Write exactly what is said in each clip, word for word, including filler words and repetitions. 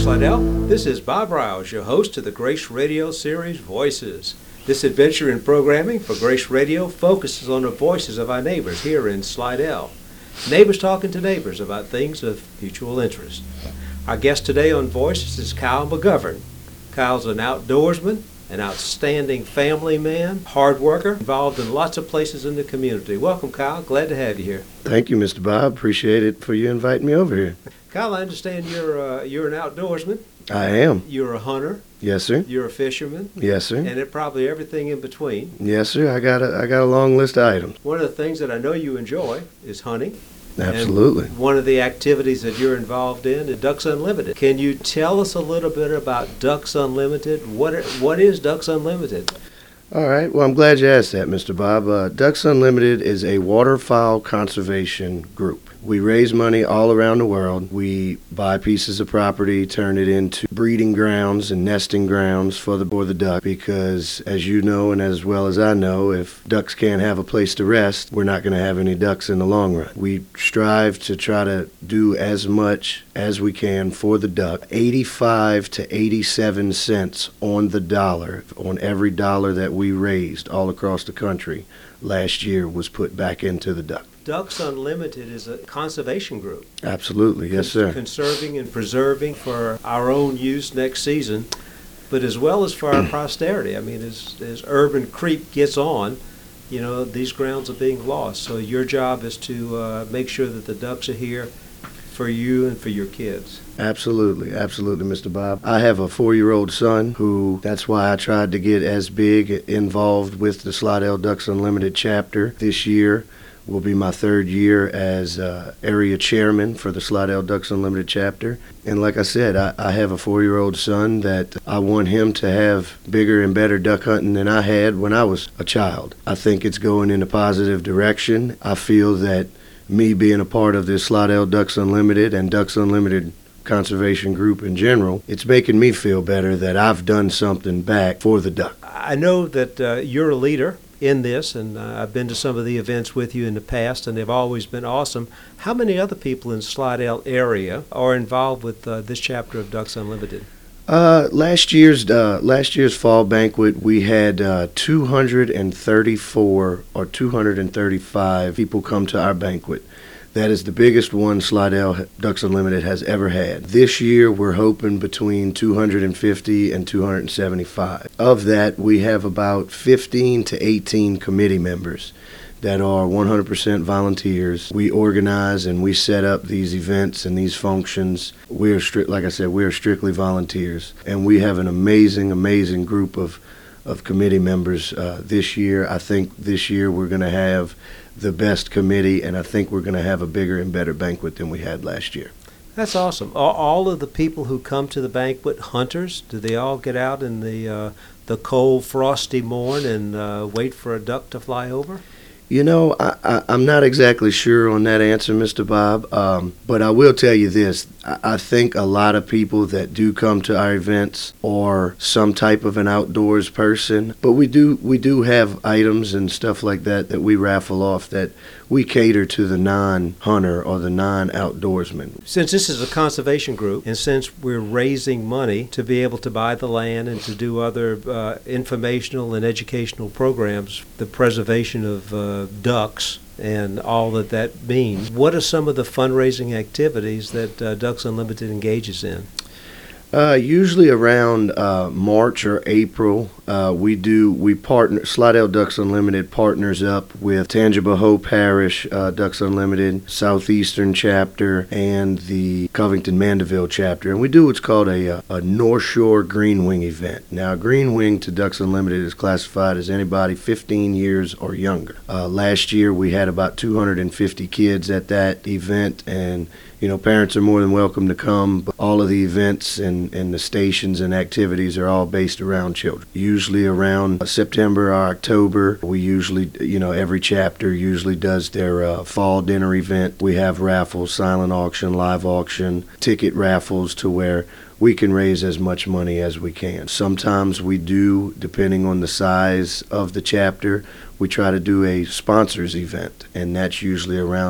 Slidell. This is Bob Rouse, your host of the Grace Radio series Voices. This adventure in programming for Grace Radio focuses on the voices of our neighbors here in Slidell. Neighbors talking to neighbors about things of mutual interest. Our guest today on Voices is Kyle McGovern. Kyle's an outdoorsman, an outstanding family man, hard worker, involved in lots of places in the community. Welcome, Kyle. Glad to have you here. Thank you, Mister Bob. Appreciate it for you inviting me over here. Kyle, I understand you're uh, you're an outdoorsman. I am. You're a hunter. Yes, sir. You're a fisherman. Yes, sir. And it probably everything in between. Yes, sir. I got a I got a long list of items. One of the things that I know you enjoy is hunting. Absolutely. And one of the activities that you're involved in is Ducks Unlimited. Can you tell us a little bit about Ducks Unlimited? What are, what is Ducks Unlimited? All right. Well, I'm glad you asked that, Mister Bob. Uh, Ducks Unlimited is a waterfowl conservation group. We raise money all around the world. We buy pieces of property, turn it into breeding grounds and nesting grounds for the, for the duck because, as you know and as well as I know, if ducks can't have a place to rest, we're not going to have any ducks in the long run. We strive to try to do as much as we can for the duck. eighty-five to eighty-seven cents on the dollar, on every dollar that we raised all across the country last year was put back into the duck. Ducks Unlimited is a conservation group. Absolutely, yes, sir. Conserving and preserving for our own use next season, but as well as for our posterity. I mean, as, as urban creep gets on, you know, these grounds are being lost. So your job is to uh, make sure that the ducks are here for you and for your kids. Absolutely, absolutely, Mister Bob. I have a four-year-old son who, that's why I tried to get as big involved with the Slidell Ducks Unlimited chapter this year. Will be my third year as uh, area chairman for the Slidell Ducks Unlimited chapter. And like I said, I, I have a four-year-old son that I want him to have bigger and better duck hunting than I had when I was a child. I think it's going in a positive direction. I feel that me being a part of this Slidell Ducks Unlimited and Ducks Unlimited conservation group in general, it's making me feel better that I've done something back for the duck. I know that uh, you're a leader in this, and uh, I've been to some of the events with you in the past, and they've always been awesome. How many other people in Slidell area are involved with uh, this chapter of Ducks Unlimited? Uh, last year's uh, last year's fall banquet, we had uh, two hundred thirty-four or two hundred thirty-five people come to our banquet. That is the biggest one Slidell Ducks Unlimited has ever had. This year, we're hoping between two hundred fifty and two hundred seventy-five. Of that, we have about fifteen to eighteen committee members that are one hundred percent volunteers. We organize and we set up these events and these functions. We're strict, like I said, we're strictly volunteers, and we have an amazing, amazing group of of committee members uh, this year. I think this year we're going to have the best committee, and I think we're going to have a bigger and better banquet than we had last year. That's awesome. Are all of the people who come to the banquet hunters? Do they all get out in the uh, the cold, frosty morn and uh, wait for a duck to fly over? You know, I, I, I'm not exactly sure on that answer, Mister Bob, um, but I will tell you this. I, I think a lot of people that do come to our events are some type of an outdoors person, but we do we do have items and stuff like that that we raffle off that we cater to the non-hunter or the non-outdoorsman. Since this is a conservation group, and since we're raising money to be able to buy the land and to do other uh, informational and educational programs, the preservation of uh, ducks and all that that means, what are some of the fundraising activities that uh, Ducks Unlimited engages in? Uh, usually around uh, March or April, uh, we do we partner. Slidell Ducks Unlimited partners up with Tangipahoa Parish uh, Ducks Unlimited, Southeastern chapter, and the Covington Mandeville chapter, and we do what's called a, a North Shore Green Wing event. Now, Green Wing to Ducks Unlimited is classified as anybody fifteen years or younger. Uh, last year, we had about two hundred fifty kids at that event, and you know, parents are more than welcome to come, but all of the events and, and the stations and activities are all based around children. Usually around September or October, we usually, you know, every chapter usually does their uh, fall dinner event. We have raffles, silent auction, live auction, ticket raffles to where we can raise as much money as we can. Sometimes we do, depending on the size of the chapter, we try to do a sponsors event, and that's usually around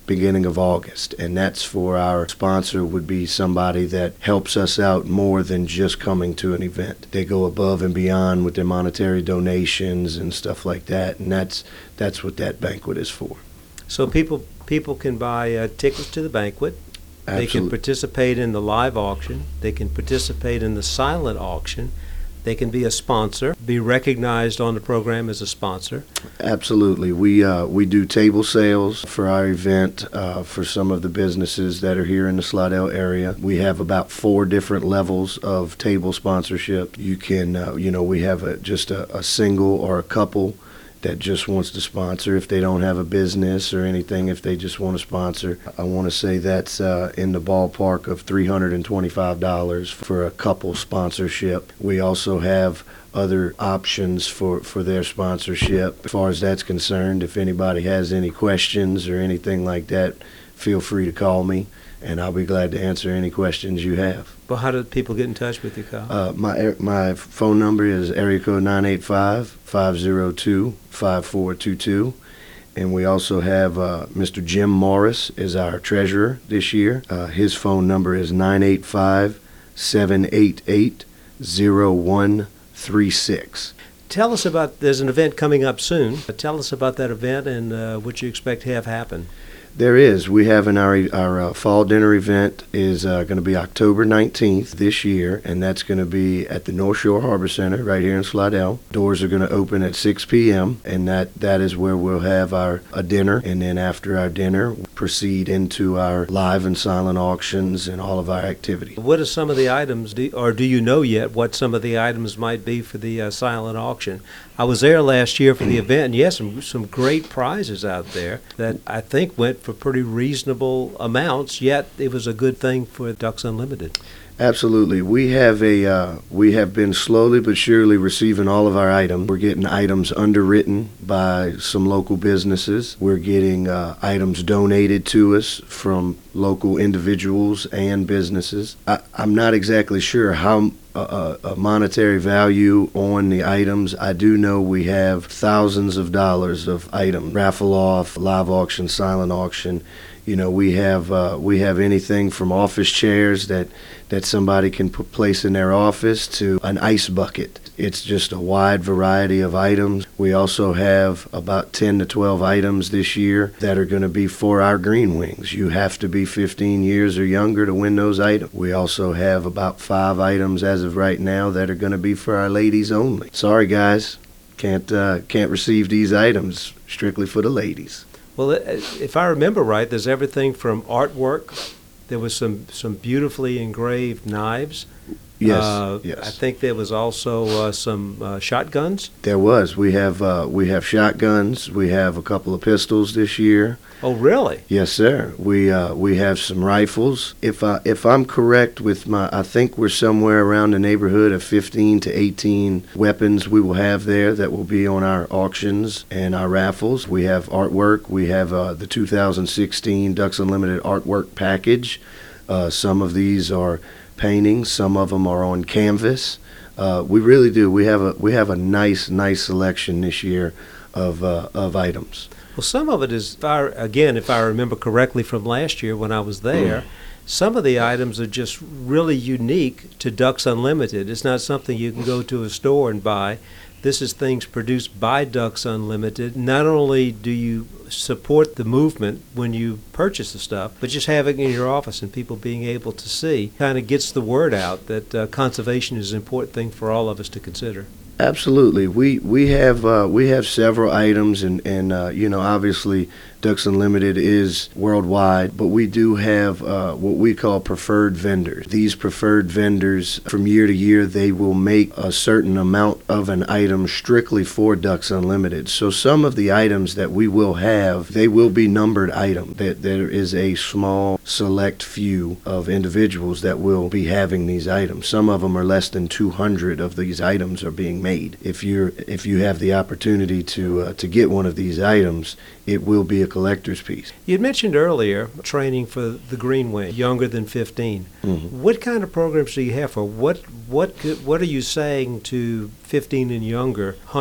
beginning of August, and that's for our sponsor would be somebody that helps us out more than just coming to an event. They go above and beyond with their monetary donations and stuff like that, and that's that's what that banquet is for. So people people can buy uh, tickets to the banquet. They can Absolutely. participate in the live auction. They can participate in the silent auction. They can be a sponsor, be recognized on the program as a sponsor. Absolutely. We uh, we do table sales for our event uh, for some of the businesses that are here in the Slidell area. We have about four different levels of table sponsorship. You can, uh, you know, we have a, just a, a single or a couple that just wants to sponsor if they don't have a business or anything, if they just want to sponsor. I want to say that's uh, in the ballpark of three hundred twenty-five dollars for a couple sponsorship. We also have other options for, for their sponsorship. As far as that's concerned, if anybody has any questions or anything like that, feel free to call me, and I'll be glad to answer any questions you have. Well, how do people get in touch with you, Kyle? Uh, my my phone number is area code nine eight five, five zero two, five four two two. And we also have uh, Mister Jim Morris is our treasurer this year. Uh, his phone number is nine eight five, seven eight eight, zero one three six. Tell us about, there's an event coming up soon. Tell us about that event and uh, what you expect to have happen. There is. We have in our our uh, fall dinner event is uh, going to be October nineteenth this year, and that's going to be at the North Shore Harbor Center right here in Slidell. Doors are going to open at six p.m., and that, that is where we'll have our a dinner, and then after our dinner, we'll proceed into our live and silent auctions and all of our activities. What are some of the items, do, or do you know yet what some of the items might be for the uh, silent auction? I was there last year for the event, and yes, some, some great prizes out there that I think went for pretty reasonable amounts, yet it was a good thing for Ducks Unlimited. Absolutely. We have a uh, we have been slowly but surely receiving all of our items. We're getting items underwritten by some local businesses. We're getting uh, items donated to us from local individuals and businesses. I, I'm not exactly sure how uh, a monetary value on the items. I do know we have thousands of dollars of items. Raffle off, live auction, silent auction. You know, we have uh, we have anything from office chairs that that somebody can put, place in their office to an ice bucket. It's just a wide variety of items. We also have about ten to twelve items this year that are going to be for our Green Wings. You have to be fifteen years or younger to win those items. We also have about five items as of right now that are going to be for our ladies only. Sorry, guys, can't uh, can't receive these items. Strictly for the ladies. Well, if I remember right, there's everything from artwork. There was some, some beautifully engraved knives. Yes, uh, yes. I think there was also uh, some uh, shotguns. There was. We have uh, we have shotguns. We have a couple of pistols this year. Oh, really? Yes, sir. We uh, we have some rifles. If I if I'm correct with my, I think we're somewhere around the neighborhood of fifteen to eighteen weapons we will have there that will be on our auctions and our raffles. We have artwork. We have uh, the two thousand sixteen Ducks Unlimited artwork package. Uh, some of these are paintings. Some of them are on canvas. Uh, we really do. We have a we have a nice nice selection this year of uh, of items. Well, some of it is, if I, again, if I remember correctly from last year when I was there, mm. some of the items are just really unique to Ducks Unlimited. It's not something you can go to a store and buy. This is things produced by Ducks Unlimited. Not only do you support the movement when you purchase the stuff, but just having it in your office and people being able to see kind of gets the word out that uh, conservation is an important thing for all of us to consider. Absolutely. We we have uh, we have several items, and and uh, you know, obviously Ducks Unlimited is worldwide, but we do have uh, what we call preferred vendors. These preferred vendors, from year to year, they will make a certain amount of an item strictly for Ducks Unlimited. So some of the items that we will have, they will be numbered items. That there is a small select few of individuals that will be having these items. Some of them are less than two hundred of these items are being made. If you're if you have the opportunity to uh, to get one of these items, it will be a collector's piece. You had mentioned earlier training for the Green Wing, younger than fifteen. Mm-hmm. What kind of programs do you have for what what what are you saying to fifteen and younger hunters?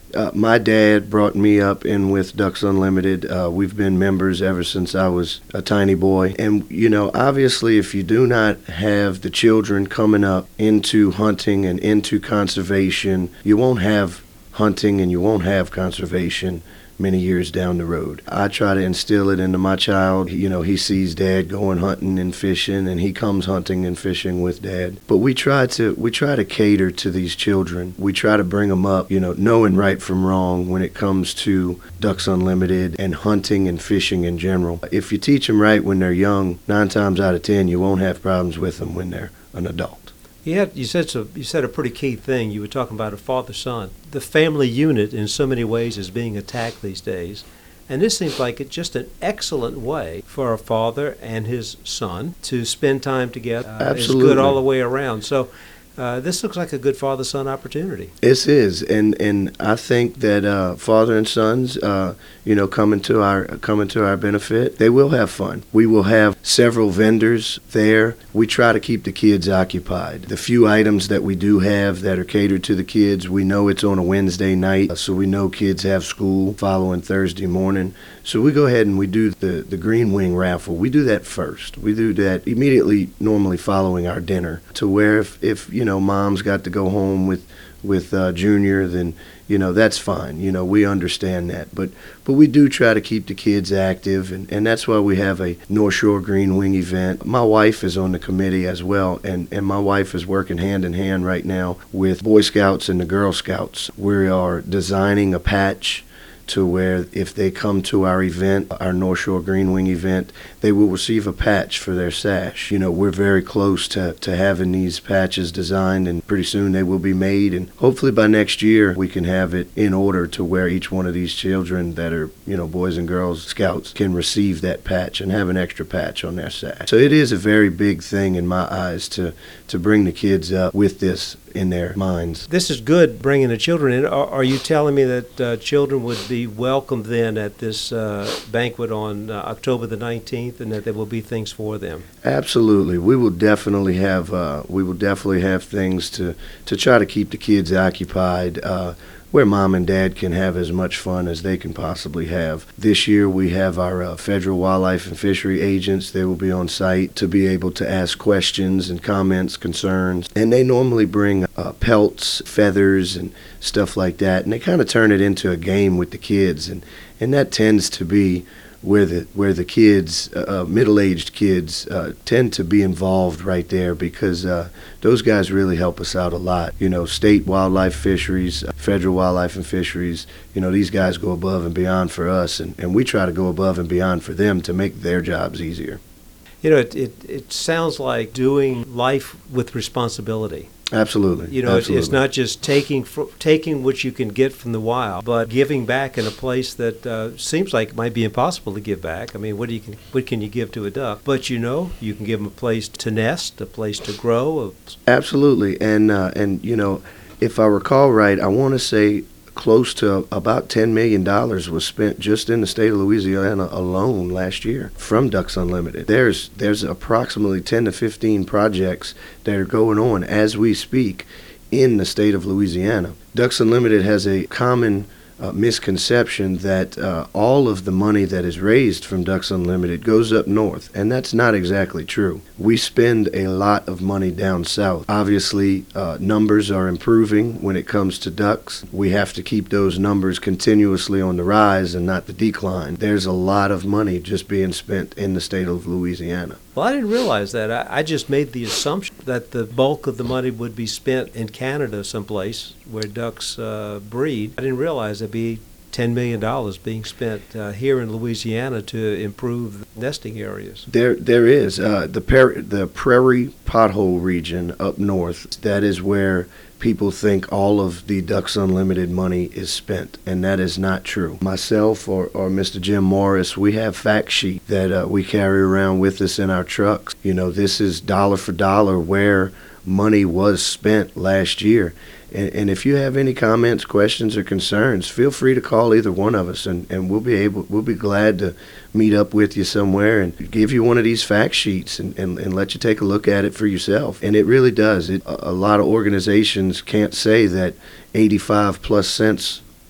Uh, my dad brought me up in with Ducks Unlimited. Uh, we've been members ever since I was a tiny boy. And, you know, obviously, if you do not have the children coming up into hunting and into conservation, you won't have hunting and you won't have conservation many years down the road. I try to instill it into my child. You know, he sees dad going hunting and fishing, and he comes hunting and fishing with dad. But we try to we try to cater to these children. We try to bring them up, you know, knowing right from wrong when it comes to Ducks Unlimited and hunting and fishing in general. If you teach them right when they're young, nine times out of ten, you won't have problems with them when they're an adult. You, had, you, said so, you said a pretty key thing. You were talking about a father-son. The family unit in so many ways is being attacked these days. And this seems like it's just an excellent way for a father and his son to spend time together. Uh, Absolutely. It's good all the way around. So uh, this looks like a good father-son opportunity. This is, and and I think that uh, father and sons, uh, you know, coming to our coming to our benefit, they will have fun. We will have several vendors there. We try to keep the kids occupied. The few items that we do have that are catered to the kids, we know it's on a Wednesday night, so we know kids have school following Thursday morning. So we go ahead and we do the, the Green Wing raffle. We do that first. We do that immediately, normally following our dinner, to where if, if you know, mom's got to go home with with uh, Junior, then, you know, that's fine. You know, we understand that. But but we do try to keep the kids active, and, and that's why we have a North Shore Green Wing event. My wife is on the committee as well, and, and my wife is working hand in hand right now with Boy Scouts and the Girl Scouts. We are designing a patch to where if they come to our event, our North Shore Green Wing event, they will receive a patch for their sash. You know, we're very close to, to having these patches designed, and pretty soon they will be made, and hopefully by next year we can have it in order to where each one of these children that are, you know, Boys and Girls Scouts can receive that patch and have an extra patch on their sash. So it is a very big thing in my eyes to, to bring the kids up with this in their minds. This is good, bringing the children in. Are, are you telling me that uh, children would be welcome then at this uh, banquet on uh, October the nineteenth, and that there will be things for them? Absolutely. We will definitely have uh, we will definitely have things to, to try to keep the kids occupied, uh, where mom and dad can have as much fun as they can possibly have. This year we have our uh, federal wildlife and fishery agents. They will be on site to be able to ask questions and comments, concerns. And they normally bring uh, pelts, feathers, and stuff like that. And they kind of turn it into a game with the kids. And, and that tends to be where the where the kids, uh, middle-aged kids, uh, tend to be involved right there, because uh, those guys really help us out a lot. You know, state wildlife fisheries, uh, federal wildlife and fisheries, you know, these guys go above and beyond for us, and, and we try to go above and beyond for them to make their jobs easier. You know, it, it, it sounds like doing life with responsibility. Absolutely. You know, Absolutely. It's not just taking fr- taking what you can get from the wild, but giving back in a place that uh, seems like it might be impossible to give back. I mean, what do you can what can you give to a duck? But you know, you can give them a place to nest, a place to grow. A... Absolutely, and uh, and you know, if I recall right, I want to say close to about ten million dollars was spent just in the state of Louisiana alone last year from Ducks Unlimited. There's there's approximately ten to fifteen projects that are going on as we speak in the state of Louisiana. Ducks Unlimited has a common uh, misconception that uh, all of the money that is raised from Ducks Unlimited goes up north, and that's not exactly true. We spend a lot of money down south. Obviously, uh, numbers are improving when it comes to ducks. We have to keep those numbers continuously on the rise and not the decline. There's a lot of money just being spent in the state of Louisiana. Well, I didn't realize that. I, I just made the assumption that the bulk of the money would be spent in Canada someplace where ducks uh, breed. I didn't realize there'd be ten million dollars being spent uh, here in Louisiana to improve nesting areas. There, there is. Uh, the, per- the Prairie Pothole region up north, that is where people think all of the Ducks Unlimited money is spent, and that is not true. Myself or, or Mister Jim Morris, we have fact sheet that uh, we carry around with us in our trucks. You know, this is dollar for dollar where money was spent last year. And, and if you have any comments, questions, or concerns, feel free to call either one of us, and, and we'll be able, we'll be glad to meet up with you somewhere and give you one of these fact sheets and, and, and let you take a look at it for yourself. And it really does. It, a, a lot of organizations can't say that eighty-five plus cents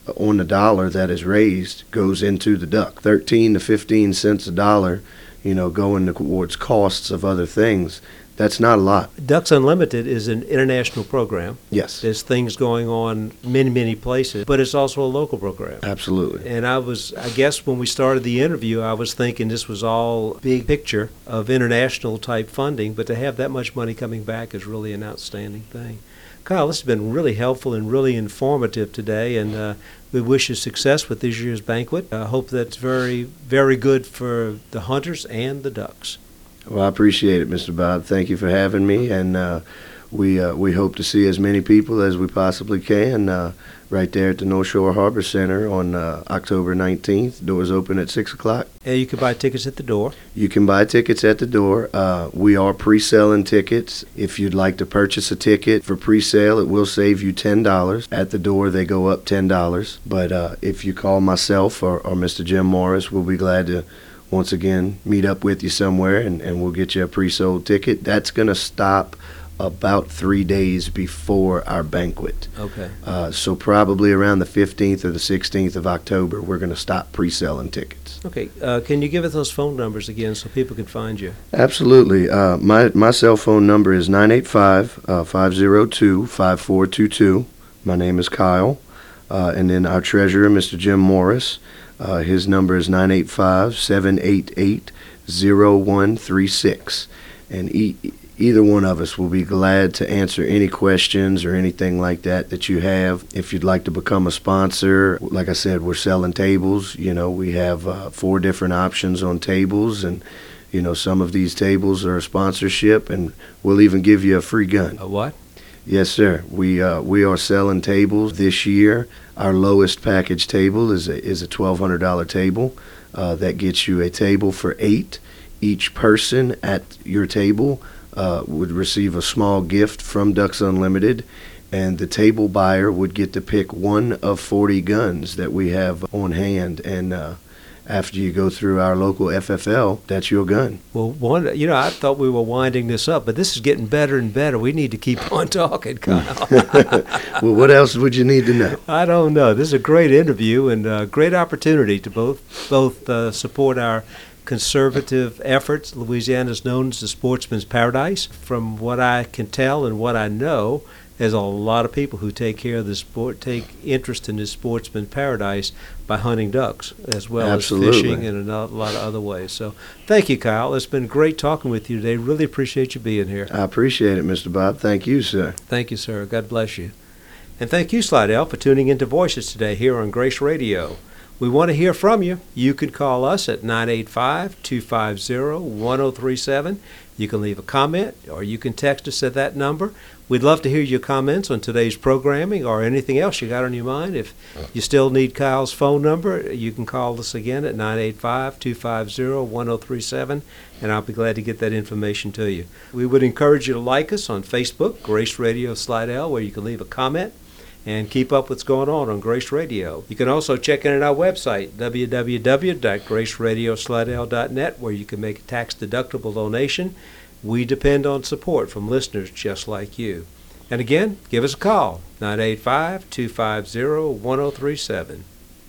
on the dollar that is raised goes into the duck. thirteen to fifteen cents a dollar, you know, going towards costs of other things. That's not a lot. Ducks Unlimited is an international program. Yes. There's things going on many, many places, but it's also a local program. Absolutely. And I was, I guess when we started the interview, I was thinking this was all big picture of international type funding, but to have that much money coming back is really an outstanding thing. Kyle, this has been really helpful and really informative today, and uh, we wish you success with this year's banquet. I hope that's very, very good for the hunters and the ducks. Well, I appreciate it, Mister Bob. Thank you for having me, and uh, we uh, we hope to see as many people as we possibly can uh, right there at the North Shore Harbor Center on uh, October nineteenth. Doors open at six o'clock. And you can buy tickets at the door. You can buy tickets at the door. Uh, we are pre-selling tickets. If you'd like to purchase a ticket for pre-sale, it will save you ten dollars. At the door, they go up ten dollars. But uh, if you call myself or, or Mister Jim Morris, we'll be glad to once again meet up with you somewhere, and, and we'll get you a pre-sold ticket. That's going to stop about three days before our banquet. Okay. Uh, so probably around the fifteenth or the sixteenth of October, we're going to stop pre-selling tickets. Okay. Uh, can you give us those phone numbers again so people can find you? Absolutely. Uh, my, my cell phone number is nine eight five, five zero two, five four two two. My name is Kyle. Uh, and then our treasurer, Mister Jim Morris, uh, his number is nine eight five, seven eight eight, zero one three six. And e- either one of us will be glad to answer any questions or anything like that that you have. If you'd like to become a sponsor, like I said, we're selling tables. You know, we have uh, four different options on tables, and you know, some of these tables are a sponsorship, and we'll even give you a free gun. A what? Yes, sir. We uh, we are selling tables this year. Our lowest package table is a, is a twelve hundred dollars table. Uh, that gets you a table for eight. Each person at your table uh, would receive a small gift from Ducks Unlimited, and the table buyer would get to pick one of forty guns that we have on hand. And uh, after you go through our local F F L, that's your gun. Well, one, you know, I thought we were winding this up, but this is getting better and better. We need to keep on talking, Kyle. Well, what else would you need to know? I don't know. This is a great interview and a great opportunity to both both uh, support our conservative efforts. Louisiana is known as the sportsman's paradise. From what I can tell and what I know, there's a lot of people who take care of the sport, take interest in this sportsman's paradise by hunting ducks, as well Absolutely. as fishing and a lot of other ways. So thank you, Kyle. It's been great talking with you today. Really appreciate you being here. I appreciate it, Mister Bob. Thank you, sir. Thank you, sir. God bless you. And thank you, Slidell, for tuning into Voices today here on Grace Radio. We want to hear from you. You can call us at nine eight five, two five zero, one zero three seven. You can leave a comment, or you can text us at that number. We'd love to hear your comments on today's programming or anything else you got on your mind. If you still need Kyle's phone number, you can call us again at nine eight five, two five zero, one zero three seven, and I'll be glad to get that information to you. We would encourage you to like us on Facebook, Grace Radio Slidell, where you can leave a comment and keep up what's going on on Grace Radio. You can also check in at our website, w w w dot grace radio slidell dot net, where you can make a tax-deductible donation. We depend on support from listeners just like you. And again, give us a call, nine eight five, two five zero, one zero three seven.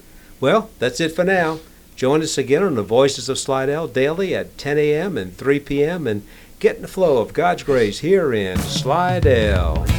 Well, that's it for now. Join us again on the Voices of Slidell daily at ten a.m. and three p.m. and get in the flow of God's grace here in Slidell.